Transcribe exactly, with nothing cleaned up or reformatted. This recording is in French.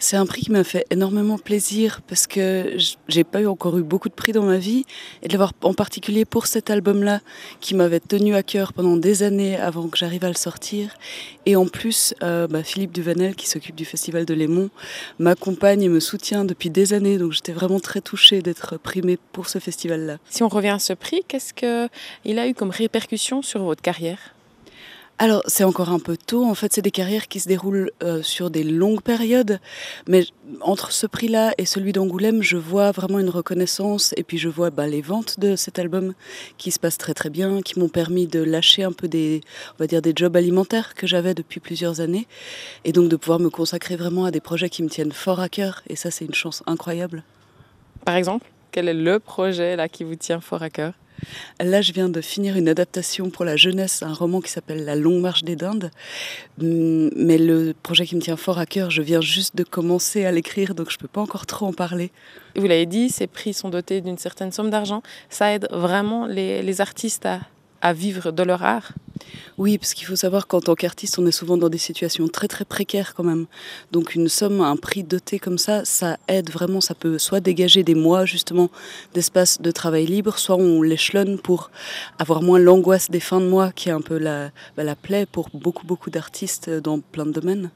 C'est un prix qui m'a fait énormément plaisir parce que j j'ai pas eu encore eu beaucoup de prix dans ma vie et de l'avoir en particulier pour cet album-là qui m'avait tenu à cœur pendant des années avant que j'arrive à le sortir et en plus, heu, bah, Philippe Duvanel qui s'occupe du festival de Lémont m'accompagne et me soutient depuis des années donc j'étais vraiment très touchée d'être primée pour ce festival-là. Si on revient à ce prix, qu'est-ce qu'il a eu comme répercussion sur votre carrière? Alors, c'est encore un peu tôt. En fait, c'est des carrières qui se déroulent, heu, sur des longues périodes. Mais j entre ce prix-là et celui d'Angoulême, je vois vraiment une reconnaissance et puis je vois, bah, les ventes de cet album qui se passent très, très bien, qui m'ont permis de lâcher un peu des on va dire des jobs alimentaires que j'avais depuis plusieurs années et donc de pouvoir me consacrer vraiment à des projets qui me tiennent fort à cœur et ça, c'est une chance incroyable. Par exemple, quel est le projet là qui vous tient fort à cœur? Là, je viens de finir une adaptation pour la jeunesse, un roman qui s'appelle La longue marche des Dindes. Mmh, mais le projet qui me tient fort à cœur, je viens juste de commencer à l'écrire, donc je peux pas encore trop en parler. Vous l'avez dit, ces prix sont dotés d'une certaine somme d'argent. Ça aide vraiment les, les artistes à, à vivre de leur art? Oui, parce qu'il faut savoir qu'en tant qu'artiste, on est souvent dans des situations très, très précaires quand même. Donc une somme, un prix doté comme ça, ça aide vraiment. Ça peut soit dégager des mois justement d'espace de travail libre, soit on l'échelonne pour avoir moins l'angoisse des fins de mois qui est un peu la, bah, la plaie pour beaucoup, beaucoup d'artistes dans plein de domaines.